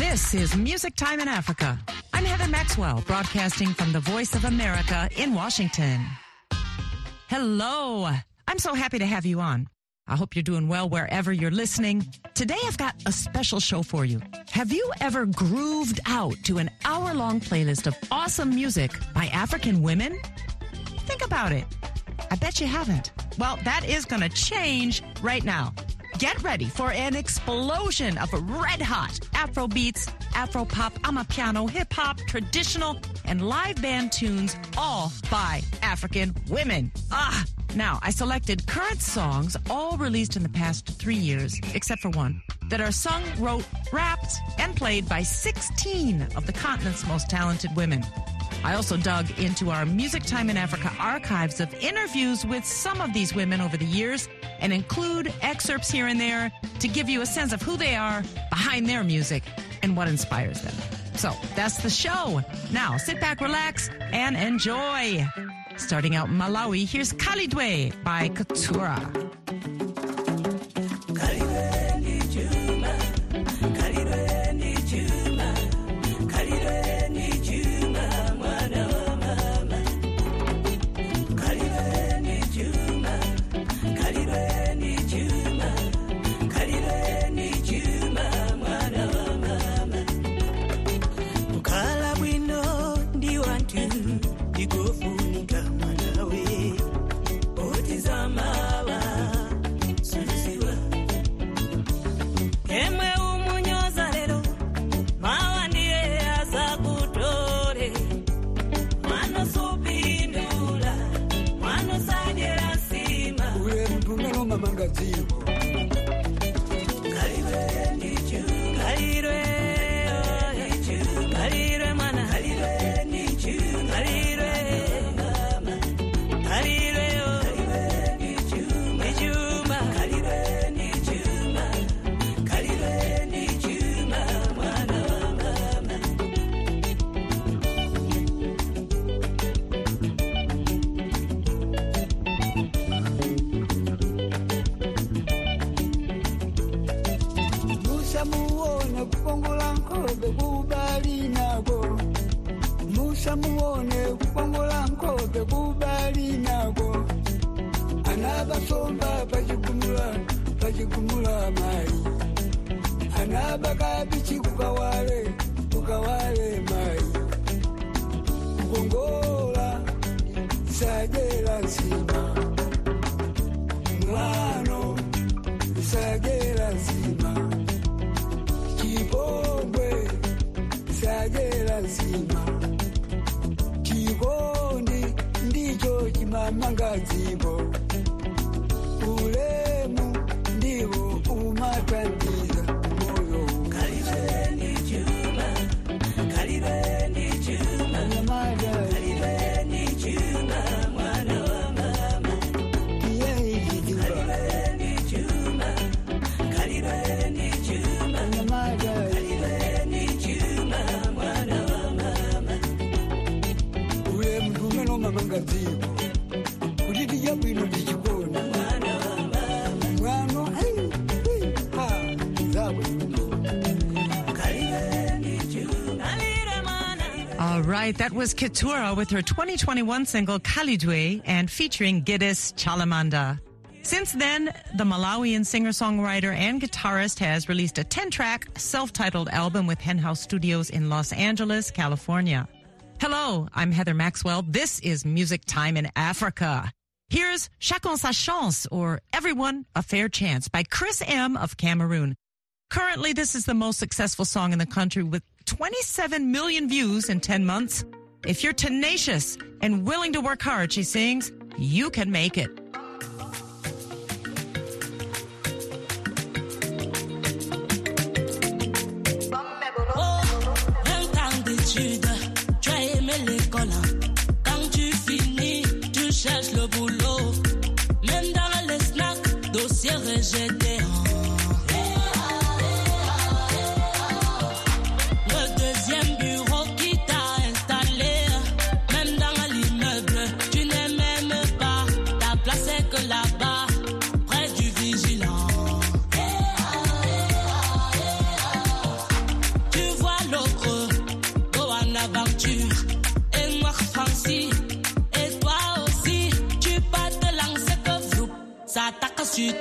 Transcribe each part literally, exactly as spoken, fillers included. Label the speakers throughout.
Speaker 1: This is Music Time in Africa. I'm Heather Maxwell, broadcasting from the Voice of America in Washington. Hello. I'm so happy to have you on. I hope you're doing well wherever you're listening. Today I've got a special show for you. Have you ever grooved out to an hour-long playlist of awesome music by African women? Think about it. I bet you haven't. Well, that is going to change right now. Get ready for an explosion of red-hot Afro beats, Afro pop, amapiano, hip-hop, traditional, and live band tunes, all by African women. Ah! Now, I selected current songs, all released in the past three years, except for one, that are sung, wrote, rapped, and played by sixteen of the continent's most talented women. I also dug into our Music Time in Africa archives of interviews with some of these women over the years and include excerpts here and there to give you a sense of who they are behind their music and what inspires them. So that's the show. Now sit back, relax, and enjoy. Starting out in Malawi, here's Khalidwe by Keturah. That was Keturah with her twenty twenty-one single Khalidwe and featuring Giddes Chalamanda. Since then, the Malawian singer-songwriter and guitarist has released a ten-track self-titled album with Henhouse Studios in Los Angeles, California. Hello, I'm Heather Maxwell. This is Music Time in Africa. Here's Chacun sa chance, or Everyone a Fair Chance, by Chris M. of Cameroon. Currently, this is the most successful song in the country with twenty-seven million views in ten months. If you're tenacious and willing to work hard, she sings, you can make it.
Speaker 2: Tu as aimé l'école. Quand tu finis, tu cherches le boulot. Même dans les snacks, dossier rejeté.
Speaker 3: Tu vois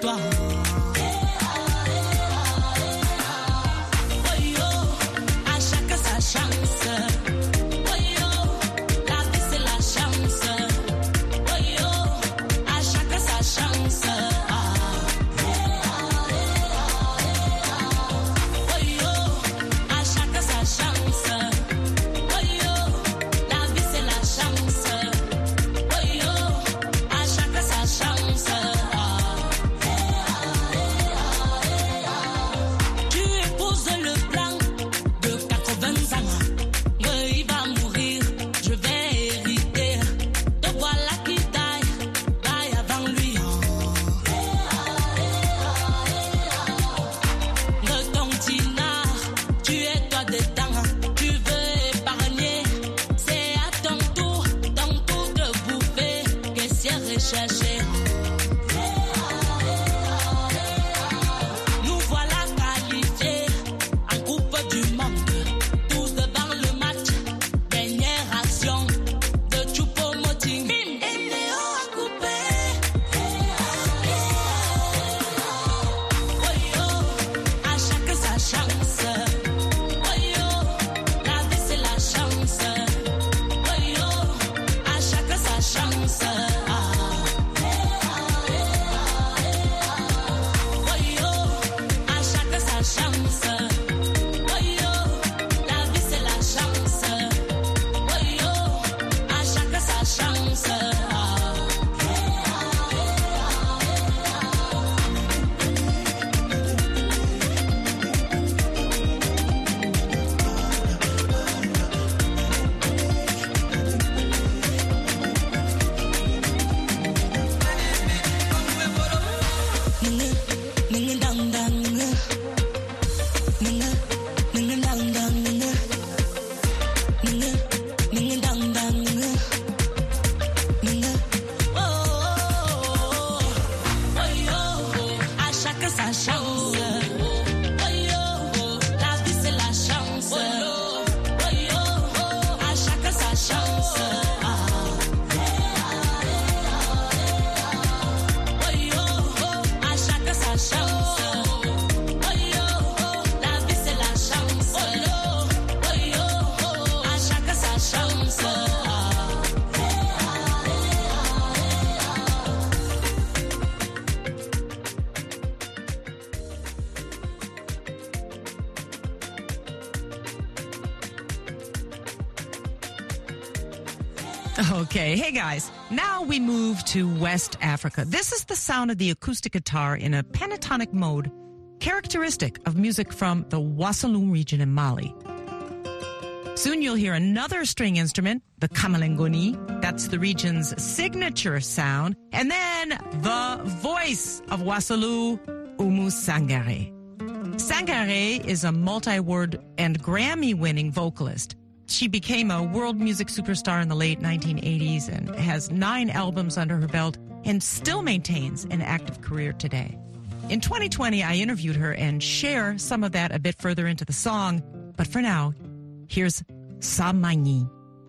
Speaker 2: toi. Oh yo, à chacun sa chance. Oh yo, la vie c'est la chance. Oh yo, à chacun sa chance.
Speaker 1: Okay, hey guys, now we move to West Africa. This is the sound of the acoustic guitar in a pentatonic mode, characteristic of music from the Wasaloon region in Mali. Soon you'll hear another string instrument, the kamalengoni. That's the region's signature sound. And then the voice of Wasaloon, Oumou Sangaré. Sangaré is a multi-award and Grammy-winning vocalist. She became a world music superstar in the late nineteen eighties and has nine albums under her belt and still maintains an active career today. In twenty twenty, I interviewed her and share some of that a bit further into the song. But for now, here's Samagni.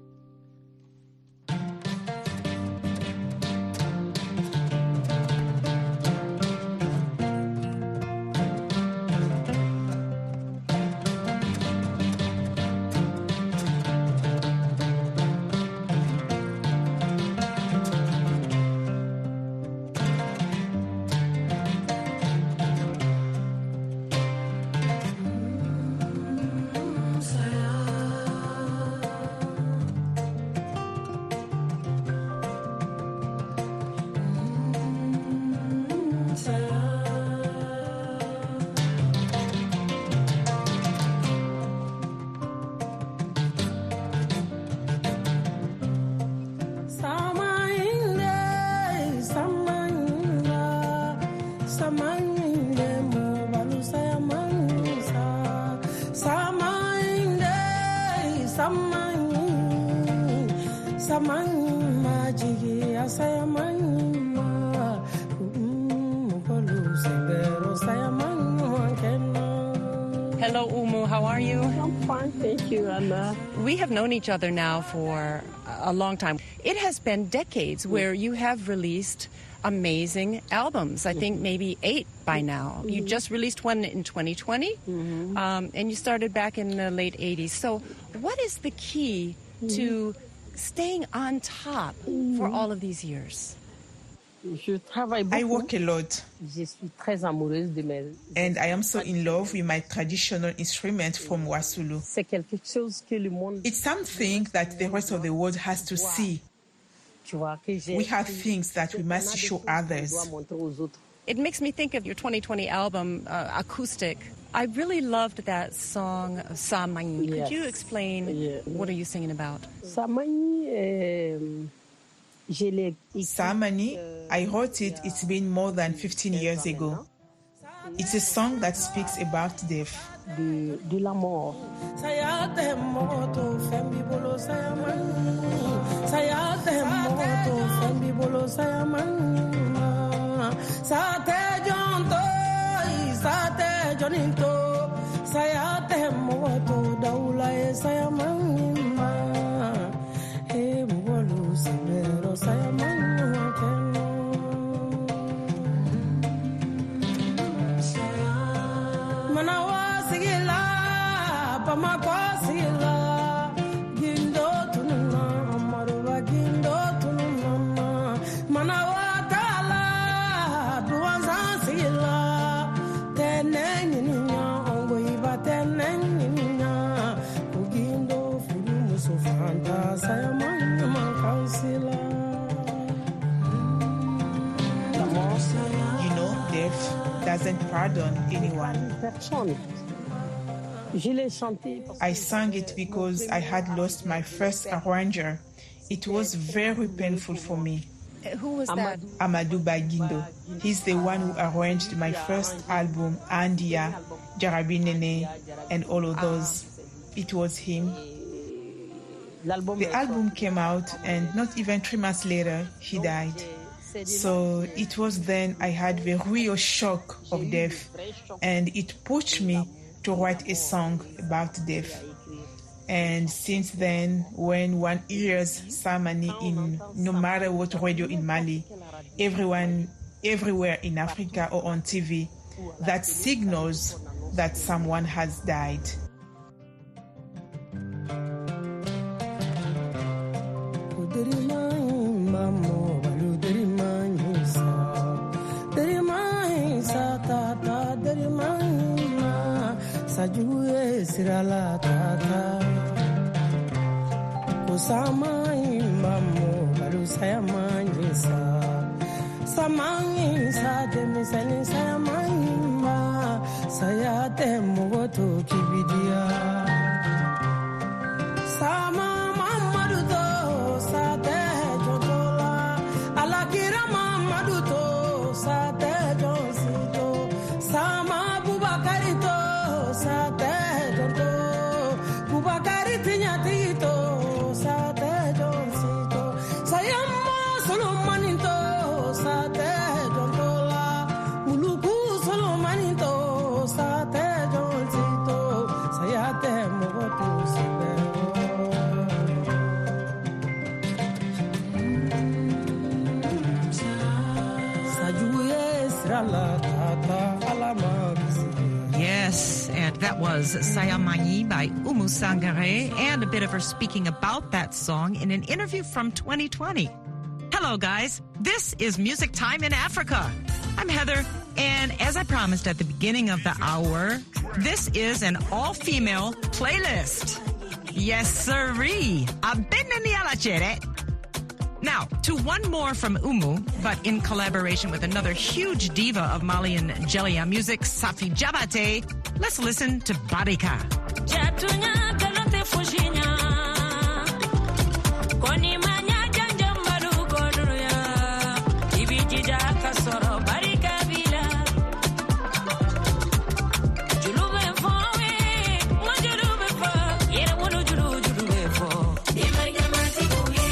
Speaker 1: Hello, Oumou. How are you?
Speaker 3: I'm fine, thank you, Anna.
Speaker 1: We have known each other now for a long time. It has been decades where you have released amazing albums. I think maybe eight by now. You just released one in twenty twenty,
Speaker 3: Mhm.
Speaker 1: um, and you started back in the late eighties. So what is the key to staying on top for all of these years?
Speaker 3: Je travaille
Speaker 4: I
Speaker 3: beaucoup.
Speaker 4: work a lot,
Speaker 3: Je suis très amoureuse de mes.
Speaker 4: and I am so in love with my traditional instrument from Wasulu.
Speaker 3: C'est quelque chose que le monde.
Speaker 4: It's something that the rest of the world has to see.
Speaker 3: Tu vois, que j'ai-
Speaker 4: We have things that we must
Speaker 3: On a des
Speaker 4: show
Speaker 3: choses qu'on
Speaker 4: others.
Speaker 3: doit montrer aux autres.
Speaker 1: It makes me think of your twenty twenty album, uh, Acoustic. I really loved that song, Samani. Could
Speaker 3: Yes.
Speaker 1: you explain
Speaker 3: Yeah.
Speaker 1: what are you singing about?
Speaker 3: Samani, euh, je l'ai écrit,
Speaker 4: Samani,
Speaker 3: euh,
Speaker 4: I wrote it, it's been more than fifteen years ago. It's a song that speaks about death.
Speaker 3: de, de la mort.
Speaker 5: Sayate moto fembi bolo sayamani. Sayate moto fembi bolo sayamani. Sate jonto, sate joninto. Sayate moto daula e sayamani. E bolo sabero sayamani wakeno. Manawa sigila, pamakwa sigila, gindo tununa, amaruba gindo tununa, manawa tala, duwanza sigila, tenenyinya, ongo iba tenenyinya, kugindo furu musufanta, sayamanya makausila.
Speaker 4: You know, death doesn't pardon anyone.
Speaker 3: Personne. Je l'ai chanté parce
Speaker 4: I sang it because I had lost my first arranger. It was very painful for me.
Speaker 1: Uh, Who was that?
Speaker 4: Amadou Bagindo. He's the one who arranged my first album, Andia, Jarabi Nene, and all of those. It was him.
Speaker 3: l'album.
Speaker 4: The album came out, and not even three months later, he died. So it was then I had the real shock of death, and it pushed me to write a song about death. And since then, when one hears Samani in no matter what radio in Mali, everyone, everywhere in Africa or on T V, that signals that someone has died.
Speaker 5: Sajue sirala tata Kusama imamo balu sayamanyisa Samanyisa demisani sayamanyima Sayate mugoto kibidia Sama mamaduto sate jotola Alakira mamaduto sate jonsito Sama bubakarito sate jonto Bubakari tinyatito sate jonsito Sayama solomanito sate jontola Muluku solomanito sate jonsito Sayate mogotu sibero Sajuye srala tata alamagisi
Speaker 1: Yes, and that was Sayamayi by Umu Sangare, and a bit of her speaking about that song in an interview from twenty twenty. Hello, guys. This is Music Time in Africa. I'm Heather, and as I promised at the beginning of the hour, this is an all-female playlist. Yes, sirree. Abenani alachere. Now, to one more from Umu, but in collaboration with another huge diva of Malian Jelia music, Safi Jabate, let's listen to Barika.
Speaker 2: Jatunya kalote fushinya Koni manya janja maru koduruya Ibiji jaka soro barika bila Julube fowe Mo julube fo Yere wunu julu julube fo Ibarika mati kuye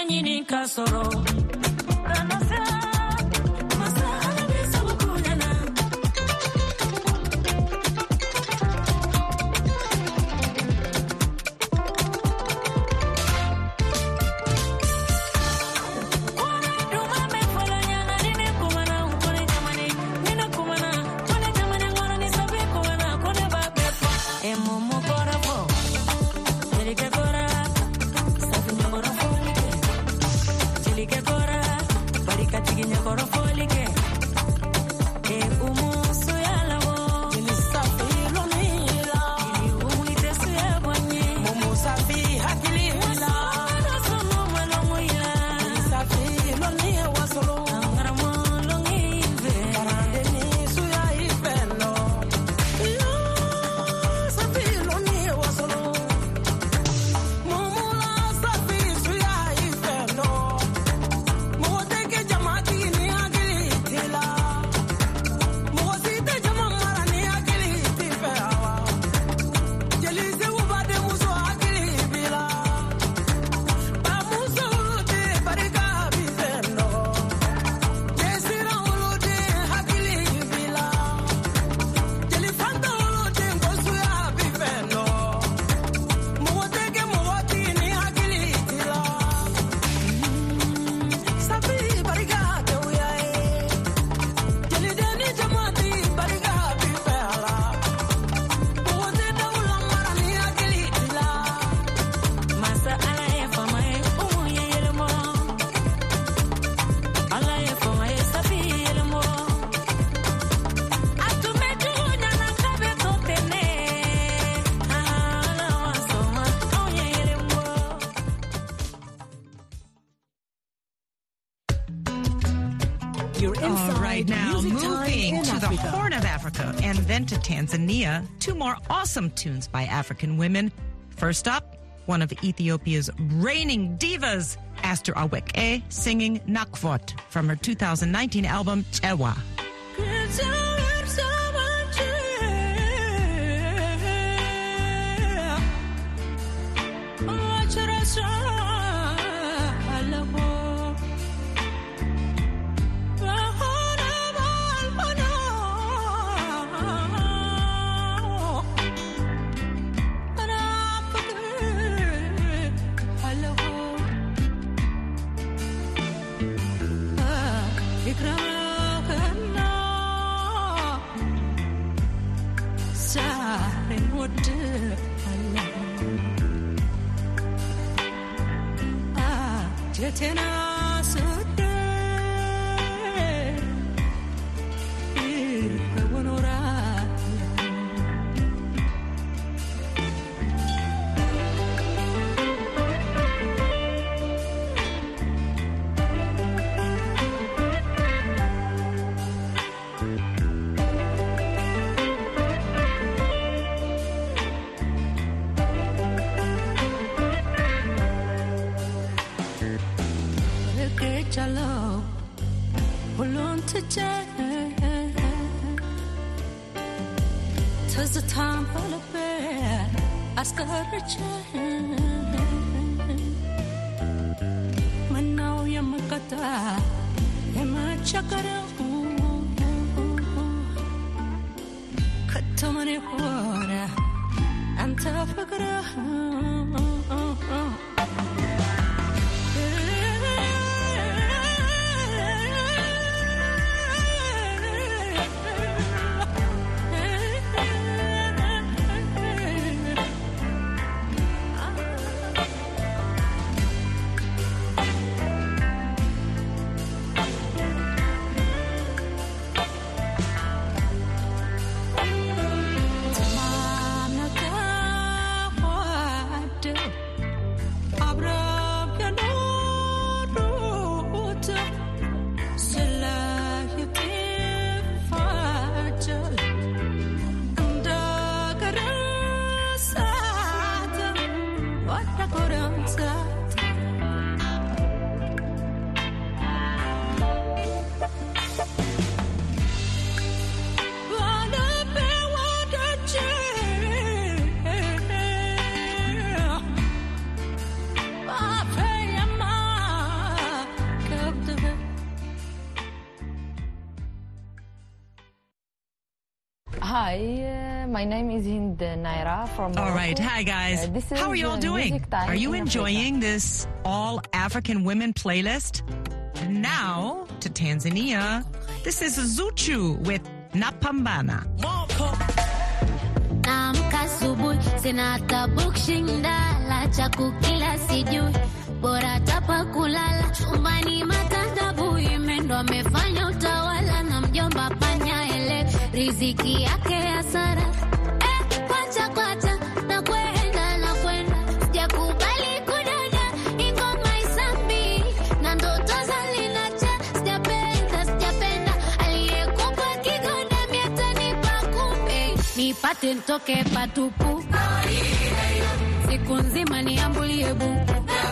Speaker 2: nyini kasoro. Kanasa, masa alabi sabukunyana.
Speaker 1: All right, now moving to the Horn of Africa and then to Tanzania, two more awesome tunes by African women. First up, one of Ethiopia's reigning divas, Aster Aweke, singing Nakvot from her two thousand nineteen album, Chewa.
Speaker 6: Hi, uh, my name is Hind Naira from Morocco.
Speaker 1: All right. Hi, guys.
Speaker 6: Uh, this is
Speaker 1: How are you all
Speaker 6: uh,
Speaker 1: doing?
Speaker 6: music time
Speaker 1: Are you
Speaker 6: in
Speaker 1: enjoying this all-African women playlist? Now to Tanzania. This is Zuchu with Napambana.
Speaker 7: Naamka asubuhi sina hata bukshindala cha kukila sijui bora tapa kulala chumbani matandabu imendo amefanya utawala na mjomba panya ele riziki yake hasara eh kwacha kwacha na kwenda na kwenda sijakubali kudada ingoma isambi na ndoto zalinacha sijapenda sijapenda aliyekupa kigonda miatanipa kumbe nipate ntoke patupu siku nzima niambulie buku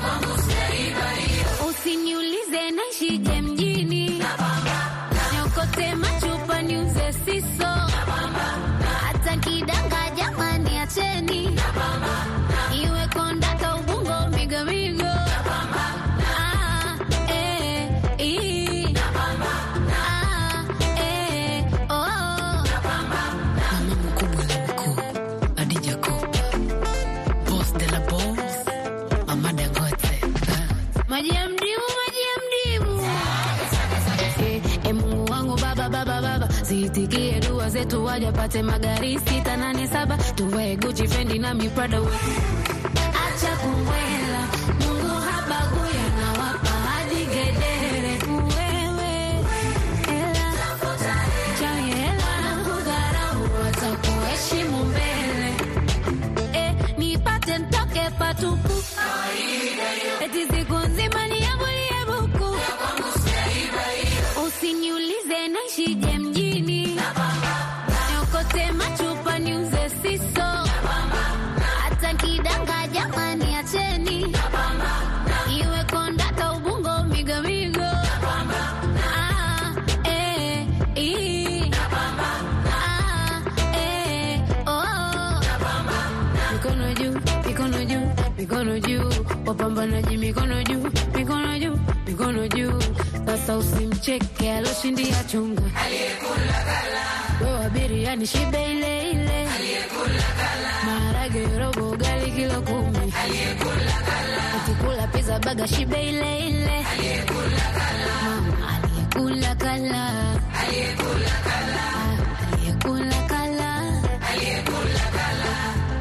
Speaker 7: usiniulize naishije mjini niokote machupa niuze siso hata kidanga jamani acheni iwe kondaka ubungo migomigo ah, eh, ii. Ah, eh, oh.
Speaker 8: Mama mkubwa na mkuu Adija Kopa Boss de la boss Mama Dangote
Speaker 7: Maji ya mdimu, maji ya mdimu. Eh, eh, Mungu wangu baba baba baba ziitikie dua zetu waja pate magari sita nane saba tuwe Gucci Fendi na mi Prada we acha kumwela Mungu habagui anawapa hadi gedere wewe ela chai ela kudharau watakuheshimu mbele eh nipate ntoke patupu eti siku nzima niambulie buku usiniulize naishije mjini niokote machupa niuze siso hata kidanga jamani acheni iwe kondaka ubungo migomigo ah, eh, ii. Ah, eh, oh. Mikono juu, mikono juu, mikono juu wapambanaji mikono juu, mikono juu, mikono juu sasa usimcheke aloshindia chunga aliyekula kala wewe biriani shibe ile ile aliyekula kala maharage robo gali kilo kumi aliyekula kala ukikula pizza baga shibe ile ile aliyekula kala mama aliyekula kala aliyekula kala aliyekula kala aliyekula kala.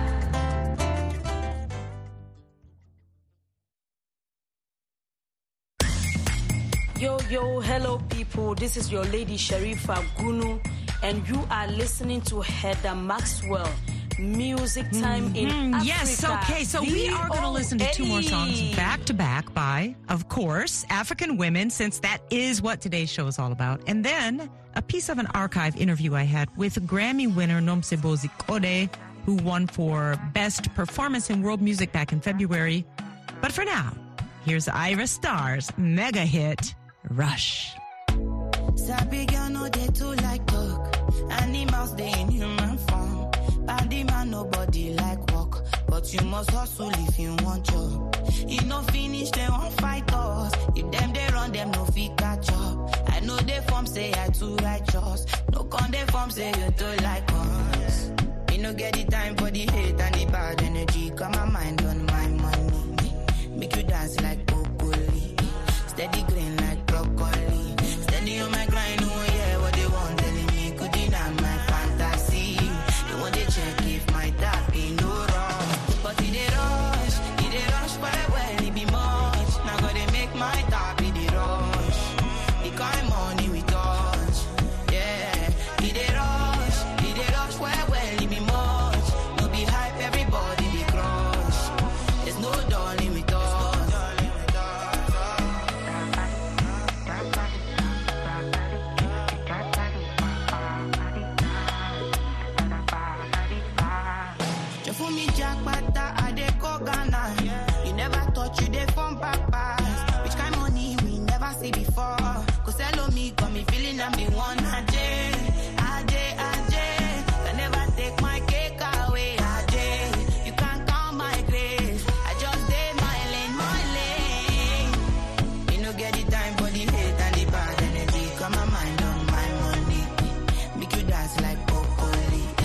Speaker 3: Yo, yo, hello people. This is your lady Sharifa Gunu, and you are listening to Heather Maxwell. Music time in
Speaker 1: Mm,
Speaker 3: Africa.
Speaker 1: yes, okay. So we are going to listen to two more songs back to back by, of course, African women, since that is what today's show is all about. And then a piece of an archive interview I had with Grammy winner Nomsebo Zikode, who won for Best Performance in World Music back in February. But for now, here's Ira Starr's mega hit, Rush.
Speaker 9: Sabi girl no they too like talk. Animals they in human form. Body man nobody like walk, but you must hustle if you want job. You no finish they won't fight us. If them they run them no fit catch up. I know they form say I too righteous. No con they form say you too like us. Me no get the time for the hate and the bad energy. Got my mind on my money. Make you dance like broccoli. Steady green like broccoli. Steady on my grind, oh yeah, what they want telling me could deny my fantasy. They want to check if my tap be no wrong. But it they rush, it they rush well, well, it be much. Now gotta make my tap be the rush. The kind money we touch, yeah. It they rush, it they rush well, well, it be much. No be hype, everybody be crush. There's no darling with us. For me, Jack Bata, I dey go Ghana. You never thought you dey from papas. Which kind money we never see before. Cause hello me, got me feeling I'm the one. Ajay, Ajay, Ajay. Can never take my cake away. Ajay, you can't count my grace. I just did my lane, my lane. You no get the time for the hate and the bad energy. Got my mind on my money. Make you dance like broccoli.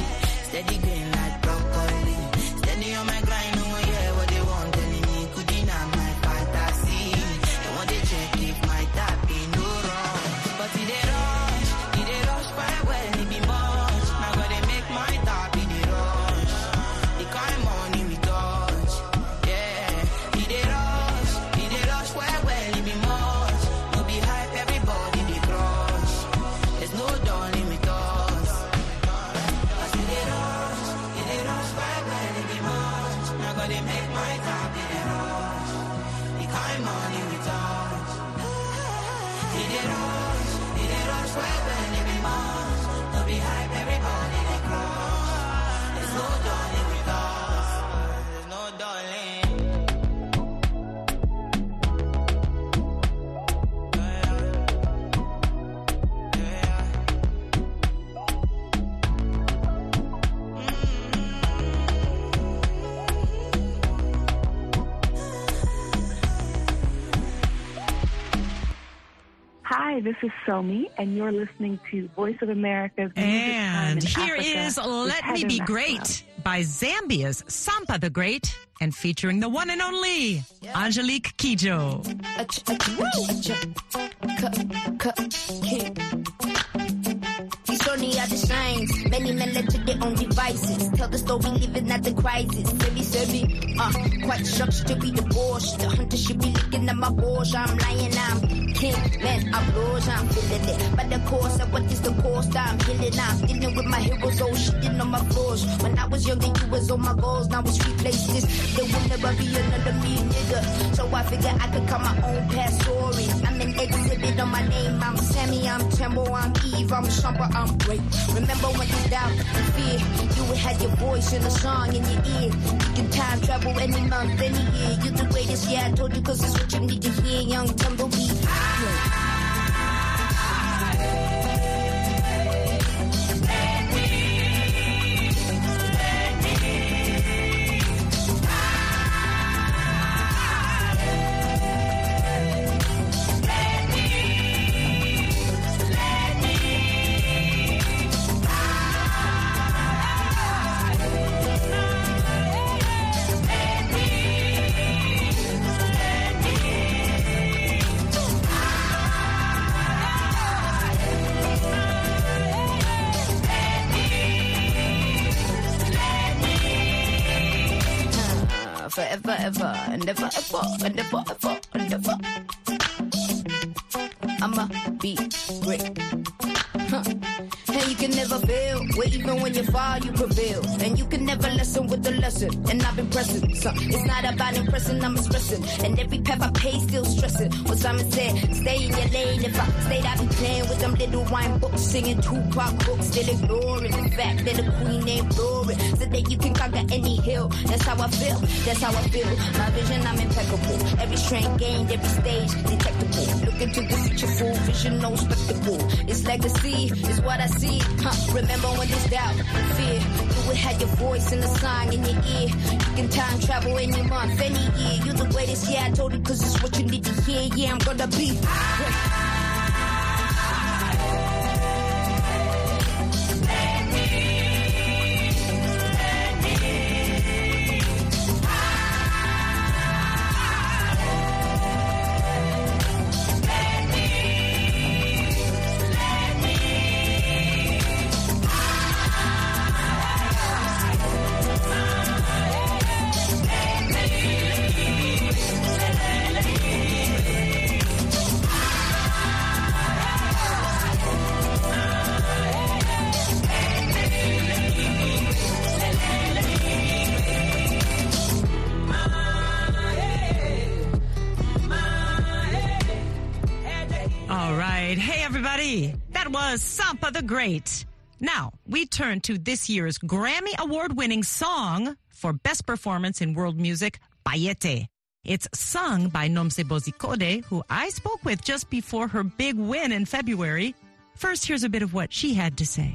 Speaker 9: they rush, we they rush right when they be much. Don't be hype, everybody they crush. There's no darling with us. There's no darling.
Speaker 10: Hi, this is Somi, and you're listening to Voice of America's Music
Speaker 1: And
Speaker 10: Time in
Speaker 1: here
Speaker 10: Africa
Speaker 1: is
Speaker 10: with
Speaker 1: Let Me
Speaker 10: Heather
Speaker 1: Be
Speaker 10: Maxwell.
Speaker 1: Great by Zambia's Sampa the Great and featuring the one and only Angelique Kidjo.
Speaker 11: Only are the shines. Many men led to their own devices. Tell the story, living at the crisis. Semi, semi, uh, quite shocked to be divorced. The hunter should be looking at my Porsche. I'm lying, I'm king, man, I'm rose, I'm feeling it. But the course of what is the cost? I'm healing, I'm dealing with my heroes, oh, shitting on my floors. When I was younger, you was on my goals. Now it's replaces. There will never be another me, nigga. So I figure I could cut my own past story. I'm an exhibit on my name. I'm Sammy, I'm Tembo, I'm Eve, I'm Shumper, I'm great. Remember when you doubt and fear, you would have your voice in a song in your ear. You can time travel any month, any year. You're the greatest, yeah, I told you, cause it's what you need to hear. Young Tumbleweed. Yeah. Forever, ever, and ever, ever, and ever, ever, and ever. I'ma be great. Huh. And you can never fail, where even when you fall, you prevail. And you can never lessen with the lesson. And I've been pressing, so it's not about impressing, I'm expressing. And every path I pay, still stressing. What Simon said, stay in your lane. If I stayed, I'd be playing with them little wine books, singing Tupac books, still ignoring the fact that the queen ain't boring. So that you can conquer any hill. That's how I feel, that's how I feel. My vision, I'm impeccable. Every strength gained, every stage detectable. Look into the future, full vision, no spectacle. It's legacy, it's what I see. Huh. Remember when there's doubt, fear, you would have your voice in the song in your ear. You can time travel any month, any year. You're the greatest, yeah, I told you, cause it's what you need to hear. Yeah, I'm gonna be great.
Speaker 1: That was Sampa the Great. Now, we turn to this year's Grammy Award-winning song for Best Performance in World Music, Bayete. It's sung by Nomsebo Zikode, who I spoke with just before her big win in February. First, here's a bit of what she had to say.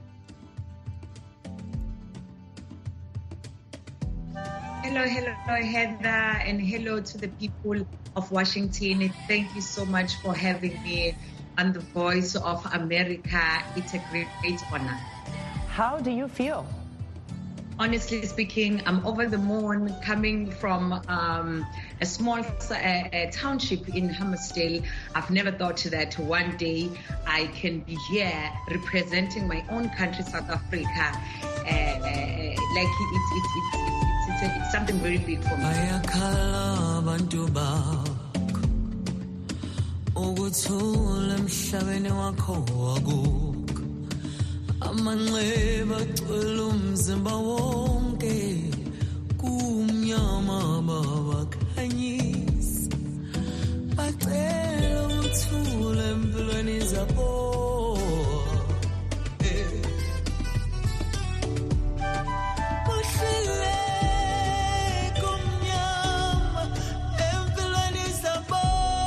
Speaker 12: Hello, hello, Heather, and hello to the people of Washington. Thank you so much for having me on the Voice of America. It's a great, great honor.
Speaker 1: How do you feel?
Speaker 12: Honestly speaking, I'm over the moon, coming from um, a small uh, a township in Hammersdale. I've never thought that one day I can be here representing my own country, South Africa. Uh, uh, like it, it, it, it, it, it's, a, it's something very big for me.
Speaker 13: Ukuthula emhlabeni wakho wakukho amanxeba agcwele umzimba wonke kumnyama babakhanyisa bacela ukuthula zabo eh. Uhlile kumnyama empilweni zabo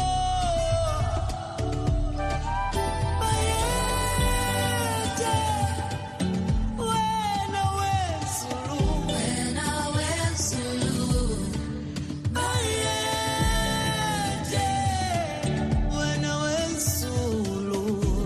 Speaker 13: bayede wena wezulu wena wezulu bayede wena wezulu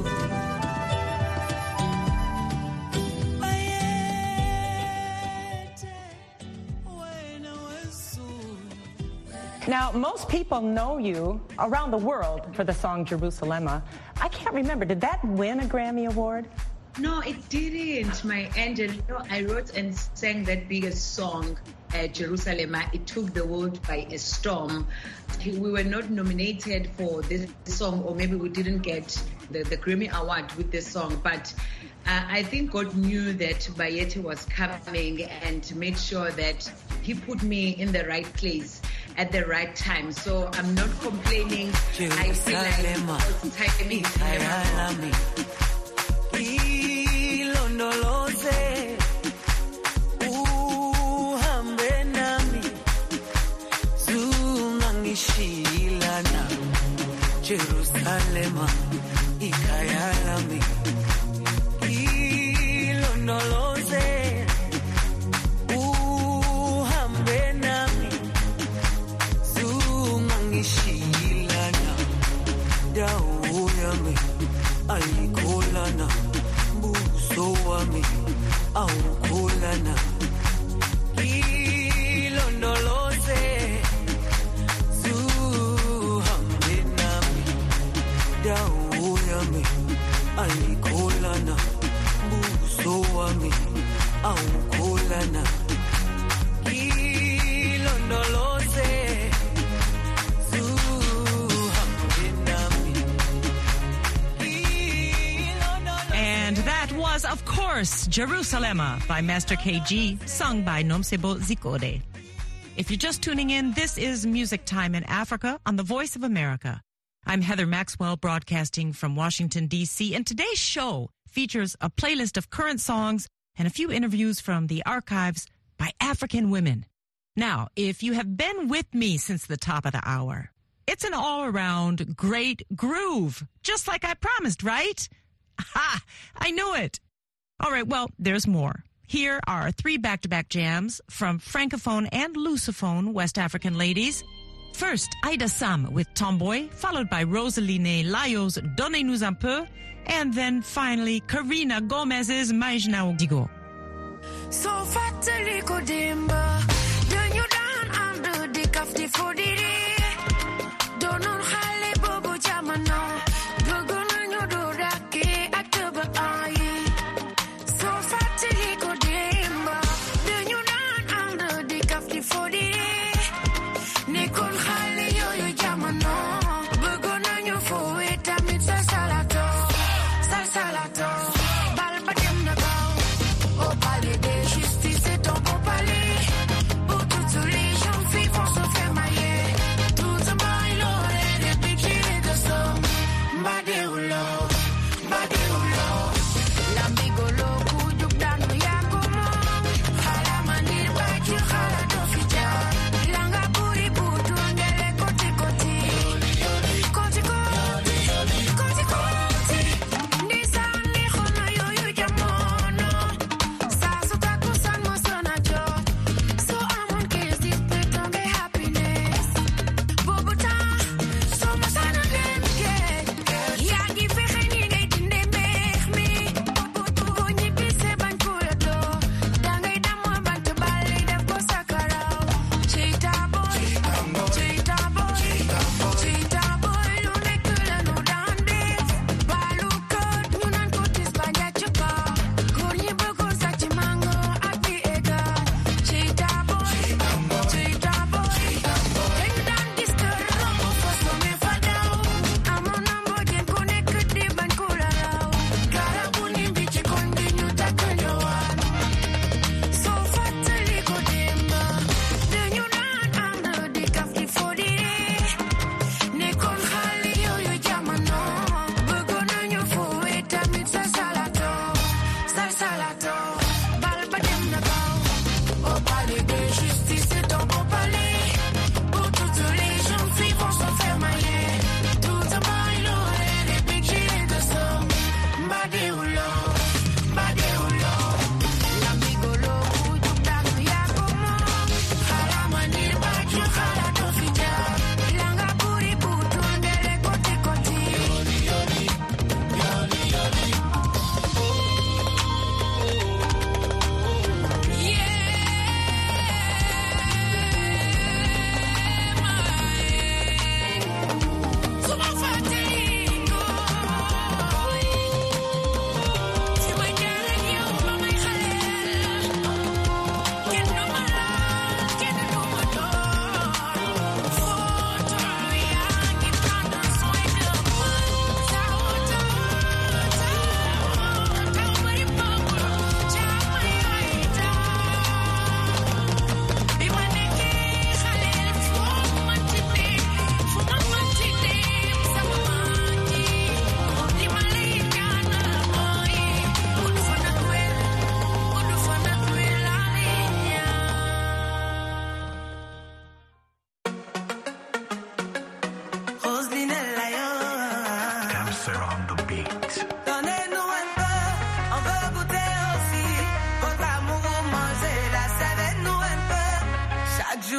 Speaker 1: Now, most people know you around the world for the song Jerusalema. I can't remember, did that win a Grammy Award?
Speaker 12: No, it didn't, my angel. You know, I wrote and sang that biggest song, uh, Jerusalema. It took the world by a storm. We were not nominated for this song, or maybe we didn't get the, the Grammy Award with this song, but uh, I think God knew that Bayete was coming and made sure that he put me in the right place at the right time. So I'm not complaining. I feel like it was timing.
Speaker 13: Ilondoloze uhambe nami zungangishilana Jerusalema ikhaya lami ilondoloze uhambe nami zungangishilana dawo yami ayikholana buso wami awukholana ilondoloze zuhambe nami dawo yami ayikholana buso wami awukholana ilondoloze
Speaker 1: And that was, of course, Jerusalema by Master K G, sung by Nomsebo Zikode. If you're just tuning in, this is Music Time in Africa on the Voice of America. I'm Heather Maxwell, broadcasting from Washington, D C, and today's show features a playlist of current songs and a few interviews from the archives by African women. Now, if you have been with me since the top of the hour, it's an all-around great groove, just like I promised, right? Ha! I knew it. All right, well, there's more. Here are three back-to-back jams from Francophone and Lusophone West African ladies. First, Aida Sam with Tomboy, followed by Rosaline Layo's Donnez-nous un peu, and then finally Karina Gomez's Maïjna Digo.
Speaker 7: So fatally kodimba, then you down under the kafti for the day. Don't know how bobo jamano, Gogo no dorake, October aye. So fatally kodimba, then you down under the kafti for the day. Nikon hali yo yo jamano, Gogo no yo for it, I'm it's a salato, salsalato, balbadem na go, oh palais de justice et ton beau palais, pour toutes les gens vivants se faire mailler, tout un bail l'aurait des piquets de sang,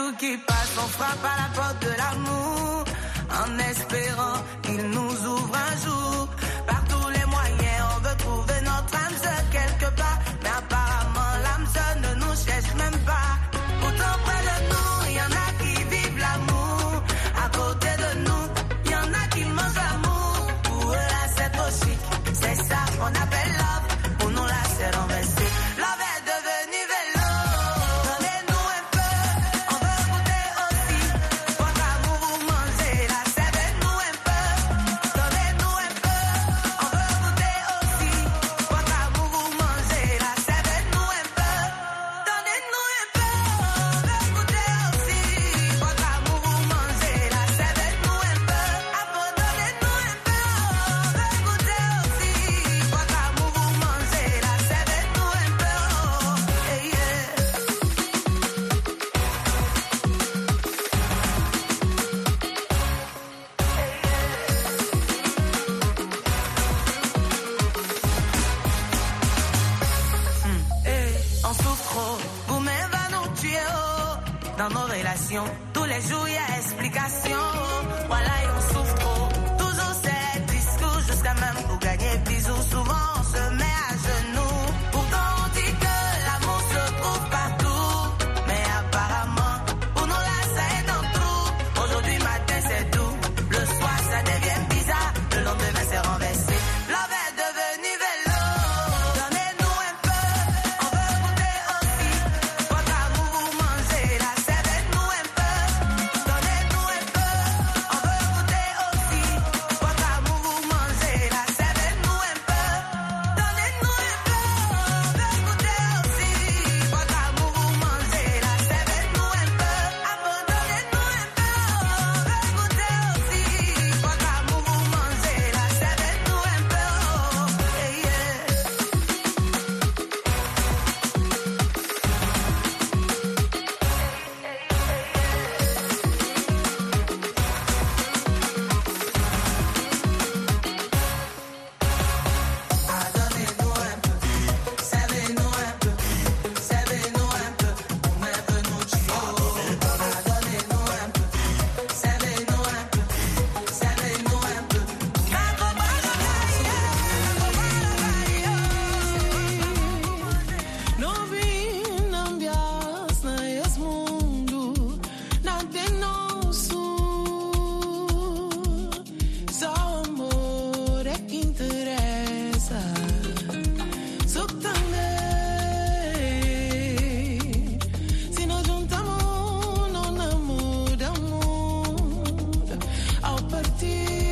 Speaker 9: jours qui passent, on frappe à la porte de l'amour, en espérant qu'il nous ouvre un jour. Par tous les moyens, on veut trouver notre âme sœur quelque part, mais apparemment l'âme sœur ne nous cherche même pas. Pourtant près de nous, il y en a qui vivent l'amour. À côté de nous, il y en a qui mangent l'amour. Pour eux là c'est trop chic, c'est ça qu'on appelle love. Pour nous là c'est renversé. Love est devenu vélo. Donnez-nous un peu, on veut goûter aussi. Votre amour vous mangez là, servez-nous un peu. Donnez-nous un peu, on veut goûter aussi. Votre amour vous mangez là, servez-nous un peu. Donnez-nous un peu, on veut goûter aussi. Votre amour vous mangez là, servez-nous un peu. Après donnez-nous un peu, on veut goûter aussi. Votre amour vous mangez là, servez-nous un peu. Hey, yeah. Hey, on souffre trop, vous-même va nous tuer, oh. Dans nos relations, tous les jours y a explication. Voilà, et on souffre trop, toujours c'est discours, jusqu'à même pour gagner bisous. Souvent on se met à genoux, pourtant on dit que l'amour se trouve partout. Mais apparemment, pour nous là ça est dans tout. Aujourd'hui matin c'est doux, le soir ça devient bizarre, le lendemain c'est renversé. Love est devenu vélo. Donnez-nous un peu, on veut goûter aussi. Votre amour vous mangez là, servez-nous un peu. Donnez-nous un peu, on veut goûter aussi. Votre amour vous mangez là, servez-nous un peu. Donnez-nous un peu, on veut goûter aussi. Votre amour vous mangez là, servez-nous un peu. Après donnez-nous un peu, on veut goûter aussi. Votre amour vous mangez là, servez-nous un peu. Hey, yeah. Donnez-nous un peu, servez-nous un peu, servez-nous un peu, vous m'avez nous tuer. Donnez-nous un peu, servez-nous un peu, servez-nous un peu.
Speaker 5: Não vim na ambiance nesse mundo, nada é nosso. Só o amor é que interessa. Só que também, se nós juntamos, não namoda muda. Ao partir,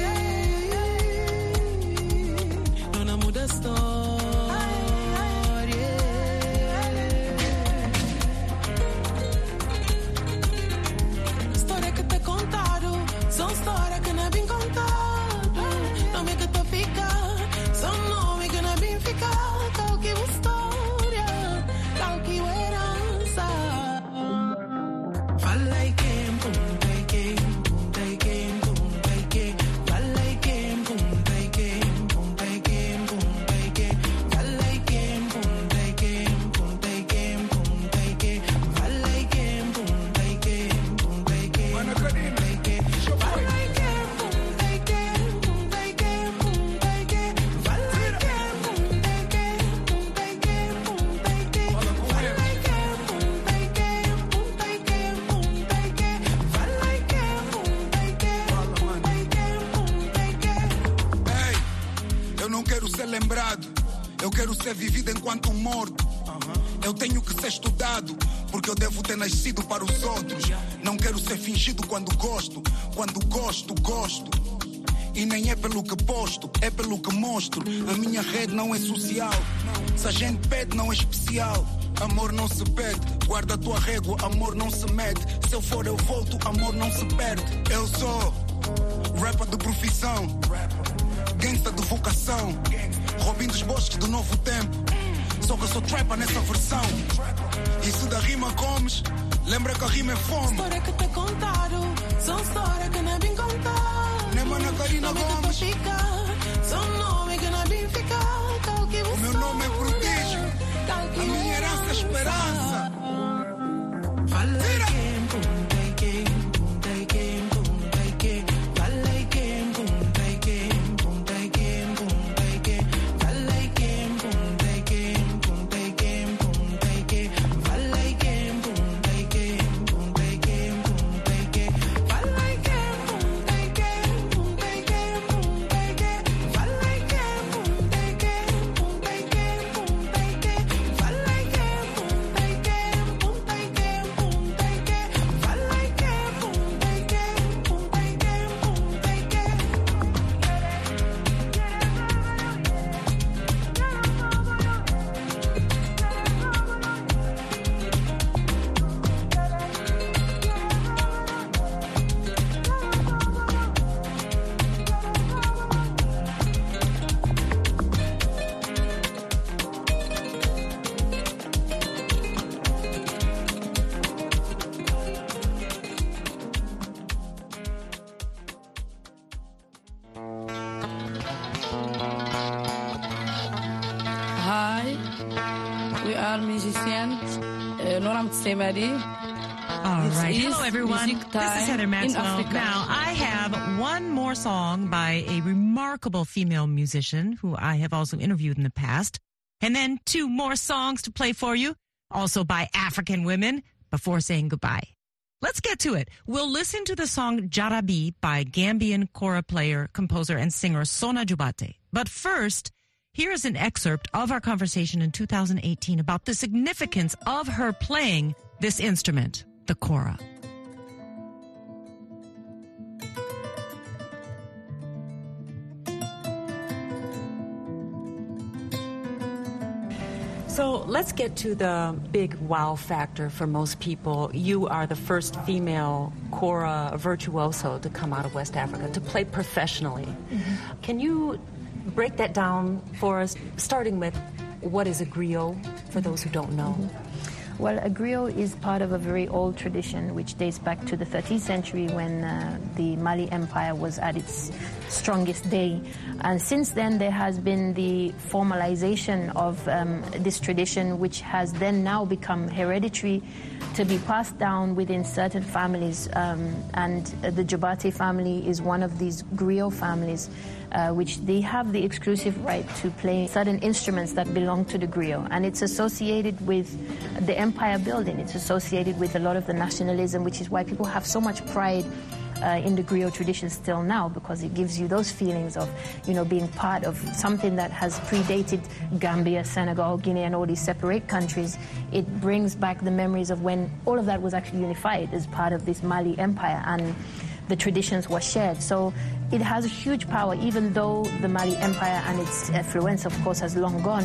Speaker 5: não namoda a história. História que te contaram, são história que não é bem contada. Nome que te fica, são nome que não é bem ficar. Tal que história, tal que herança. Fala e quem, punta e quem, punta e quem, punta e quem. Fala e quem, punta e quem, punta e quem, punta e quem. Fala e quem, punta e quem, punta e quem, punta e quem. Fala e quem, punta e quem, punta e quem, punta e quem. Fala e quem, punta e quem, punta e quem, punta e quem. Fala e quem, punta e quem, punta e quem, punta e quem. Fala e quem, punta e quem, punta e quem, punta e quem. Fala e quem, punta e quem, punta e quem, punta e quem.
Speaker 14: Ei, eu não quero ser lembrado, eu quero ser vivido enquanto morto. Eu tenho que ser estudado, porque eu devo ter nascido para os outros. Não quero ser fingido quando gosto, quando gosto, gosto. E nem é pelo que posto, é pelo que mostro. A minha rede não é social, se a gente pede não é especial. Amor não se pede, guarda a tua régua, amor não se mede. Se eu for eu volto, amor não se perde. Eu sou rapper de profissão, gangsta de vocação, Robin dos bosques do novo tempo. Só que eu sou trapper nessa versão. E se da rima comes, lembra que a rima é fome.
Speaker 5: História que te contaram, são história que não é bem contada.
Speaker 14: Nem Mana Karina
Speaker 5: Nome
Speaker 14: Gomes.
Speaker 5: que te fica, são nome que não é bem ficar. Tal que
Speaker 14: O meu nome é prodígio,
Speaker 5: tal que
Speaker 14: a minha herança é esperança.
Speaker 5: Fala e quem, punta
Speaker 15: principale musicienne, uh, Noram Tsemadi.
Speaker 1: All right. Hello, everyone. This is Heather Maxwell. Now, I have one more song by a remarkable female musician who I have also interviewed in the past, and then two more songs to play for you, also by African women, before saying goodbye. Let's get to it. We'll listen to the song Jarabi by Gambian kora player, composer, and singer Sona Jubate. But first, here is an excerpt of our conversation in two thousand eighteen about the significance of her playing this instrument, the kora. So let's get to the big wow factor for most people. You are the first female kora virtuoso to come out of West Africa, to play professionally. Mm-hmm. Can you break that down for us, starting with what is a griot, for those who don't know?
Speaker 16: Mm-hmm. Well, a griot is part of a very old tradition which dates back to the thirteenth century when uh, the Mali Empire was at its strongest day. And since then, there has been the formalization of um, this tradition, which has then now become hereditary to be passed down within certain families. Um, and uh, the Jubate family is one of these griot families, uh, which they have the exclusive right to play certain instruments that belong to the griot. And it's associated with the empire building. It's associated with a lot of the nationalism, which is why people have so much pride Uh, in the griot tradition still now, because it gives you those feelings of, you know, being part of something that has predated Gambia, Senegal, Guinea, and all these separate countries. It brings back the memories of when all of that was actually unified as part of this Mali Empire, and the traditions were shared. So it has a huge power, even though the Mali Empire and its affluence, of course, has long gone.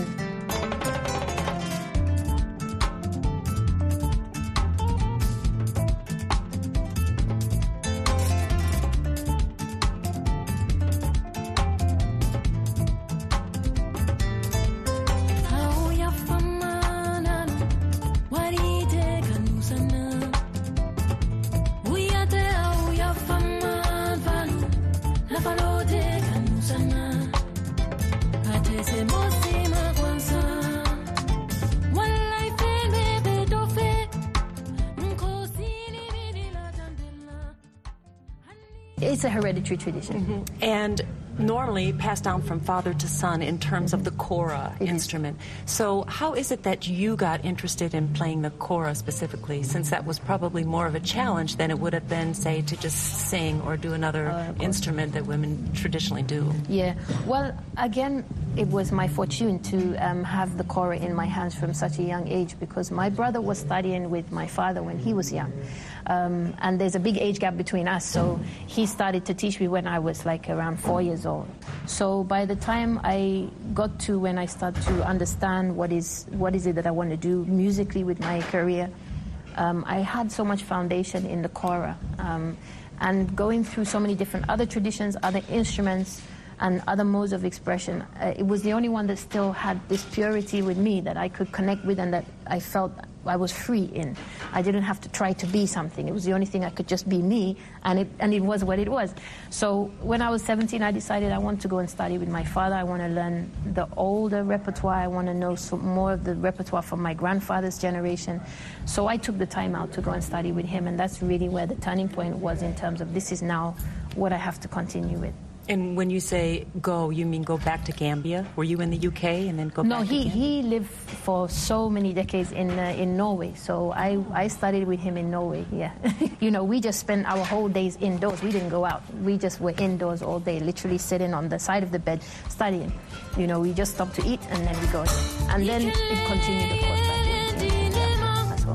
Speaker 16: It's a hereditary tradition.
Speaker 1: Mm-hmm. And normally passed down from father to son in terms mm-hmm. of the kora mm-hmm. instrument. So how is it that you got interested in playing the kora specifically, since that was probably more of a challenge than it would have been, say, to just sing or do another uh, instrument that women traditionally do?
Speaker 16: Yeah. Well, again, it was my fortune to um, have the kora in my hands from such a young age, because my brother was studying with my father when he was young. Um, and there's a big age gap between us, so he started to teach me when I was like around four years old. So by the time I got to when I started to understand what is what is it that I want to do musically with my career, um, I had so much foundation in the kora. Um, and going through so many different other traditions, other instruments, and other modes of expression, uh, it was the only one that still had this purity with me that I could connect with and that I felt I was free in. I didn't have to try to be something. It was the only thing I could just be me, and it and it was what it was. So when I was seventeen, I decided I want to go and study with my father. I want to learn the older repertoire. I want to know some more of the repertoire from my grandfather's generation. So I took the time out to go and study with him, and that's really where the turning point was in terms of this is now what I have to continue with.
Speaker 1: And when you say go, you mean go back to Gambia? Were you in the U K and then go
Speaker 16: no,
Speaker 1: back
Speaker 16: he,
Speaker 1: to Gambia?
Speaker 16: he lived for so many decades in uh, in Norway. So I, I studied with him in Norway, yeah. You know, we just spent our whole days indoors. We didn't go out. We just were indoors all day, literally sitting on the side of the bed studying. You know, we just stopped to eat and then we go. And then it continued, of course, back in, in yeah, as well.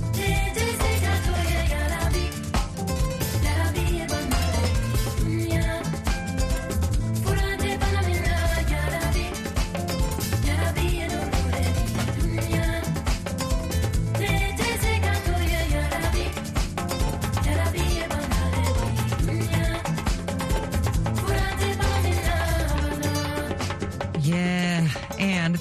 Speaker 7: Yeah.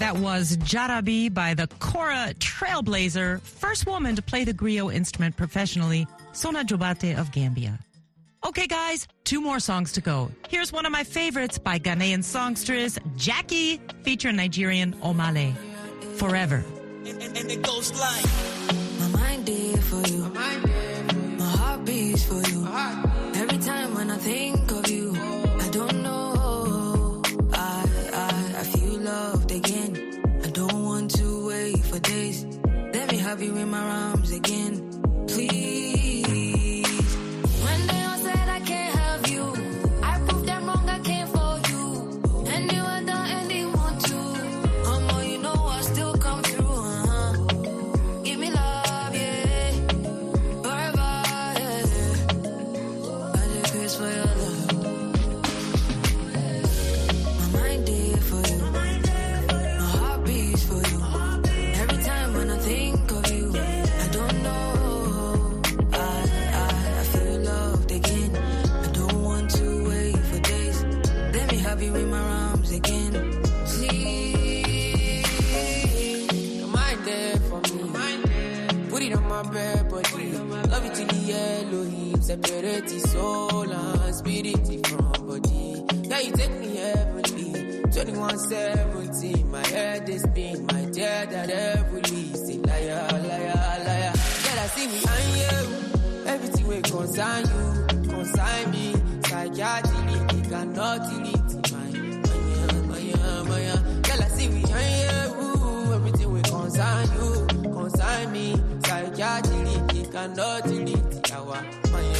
Speaker 1: That was Jarabi by the Kora Trailblazer, first woman to play the griot instrument professionally, Sona Jobate of Gambia. Okay, guys, two more songs to go. Here's one of my favorites by Ghanaian songstress Jackie, featuring Nigerian Omale, Forever.
Speaker 13: And it goes like,
Speaker 9: my mind there for you, my heart beats for you. Every time when I think of you, I don't know, I, I, I feel loved again. I don't want to wait for days. Let me have you in my arms again, please. When they all said I can't have you, I proved them wrong, I came for you. And you were done and they want to. Um, oh, you know I still come through, uh-huh. Give me love, yeah. Forever, yeah. I just wish for your love. My mind there for you, my heart beats for you. Every time when I think of you, I don't know, I, I, I feel loved again. I don't want to wait for days. Let me have you in my arms again, please. Your mind there for me, put it on my bed body. Love it till the Elohim, separate the soul and spirit from body. Now you take me heavenly, twenty-one seventeen. My head is spin, my dear that every say liar, liar, liar. Girl, I see me and you, everything will consign you, consign me. Psychiatry, you cannot delete my, my, my, my. Girl, I see me and you, everything will consign you, consign me. Psychiatry, you cannot delete our, my, my,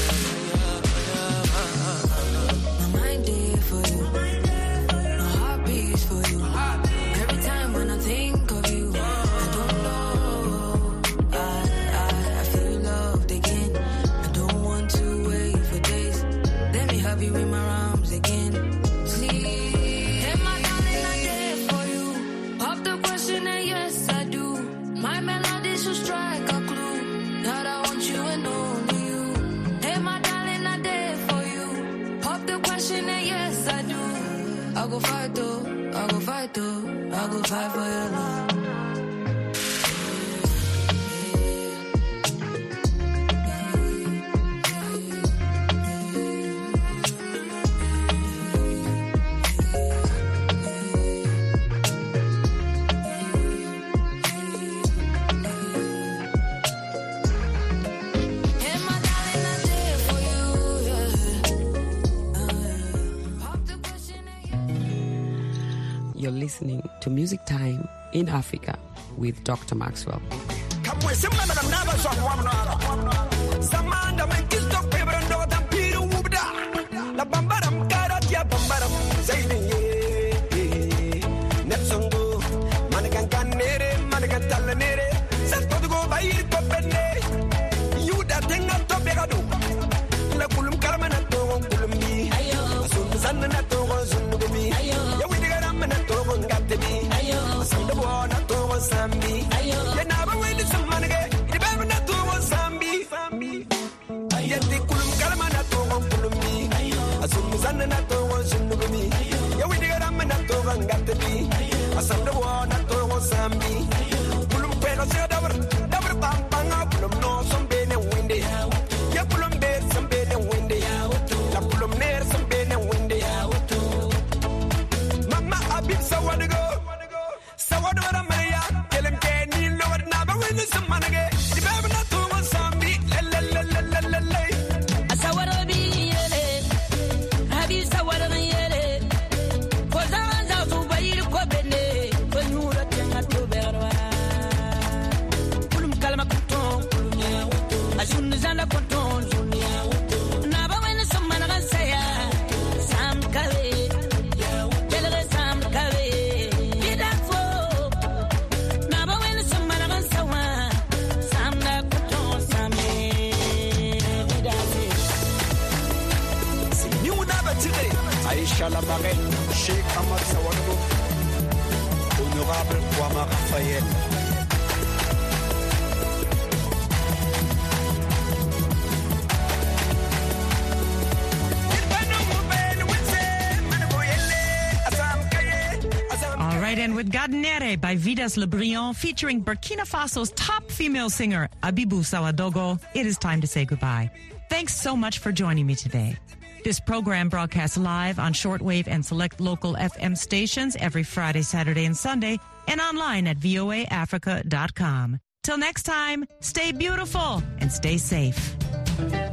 Speaker 9: my mind there for you, my heart beats for you. Every time when I think of you, I don't know, I, I, I feel loved again. I don't want to wait for days. Let me have you in my arms again, please. Hey, my darling, I'm there for you. Pop the question and yes, I do. My melody should strike a clue that I want you and only you. Hey, my darling, I'm there for you. Pop the question and yes, I do. I go fight though, I go fight though, I go fight for your love. Hey, my darling, I'm there for you, yeah. Pop the question and
Speaker 17: You're listening to Music Time in Africa with Doctor Maxwell.
Speaker 13: Samanda men kisto pebrando dan piru ubda. La bambaram karatia bambaram zaine. Nepsongo manigan kanere manigan talanere. Santo go bair ko benne. You da tenga to begado. La kulum karamana to kulumi. Asun zanna to zunugumi. Ya widigara mana to ngatemi. Asanda bona to sambi. Ya na ba wedi samanage. Ibana to sambi. Yeti kulum karamana to kulumi. Asun zanna to zunugumi. Ya widigara mana to ngatemi. Asanda bona to sambi. Kulum pega se dabar dabar pampanga kulum no sombene wende. Ya kulum be sombene wende. La kulum ner sombene wende. Mama abib sawadigo. Sawadora Maria, kelem keni lord na ba wini samanage. Ibaba na to sambi le le le le le le.
Speaker 3: Asawara bi yele, habi sawara yele. Ko zanza tu bayir ko bene, ko nyura tenga to berwa. Kulum kalma kuton, kulum ya wuto. Asun zanda kuton, zunya wuto. Na ba wini samanaga saya, sam kale. Kelere sam kale. Bidafo. Na ba wini samanaga sawa, sam na kuton same. Bidafe.
Speaker 13: Ni una batire. Aisha la marraine, Cheikh Ahmad Sawado. Honorable Kwama Raphaël.
Speaker 1: All right, and with God Extraordinaire by Vidas Le Brillant, featuring Burkina Faso's top female singer, Abibou Sawadogo. It is time to say goodbye. Thanks so much for joining me today. This program broadcasts live on shortwave and select local F M stations every Friday, Saturday, and Sunday, and online at V O A Africa dot com. Till next time, stay beautiful and stay safe.